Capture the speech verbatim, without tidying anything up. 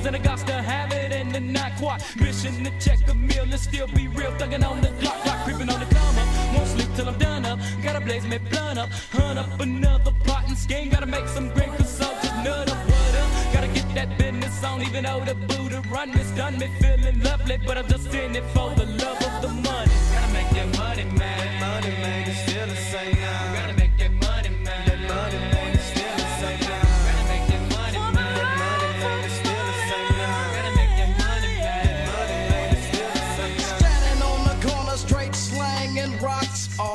pills and I got to have it and then not quite. Mission to check a meal and still be real, thugging on the clock, clock creeping on the come up. Won't sleep till I'm done up, gotta blaze me blunt up, hunt up another pot and scheme, gotta make some great consult, just nut up, what up, gotta get that business on, even though the Buddha run it's done me feeling lovely, but I'm just in it for the love of the money. Gotta make that money, man.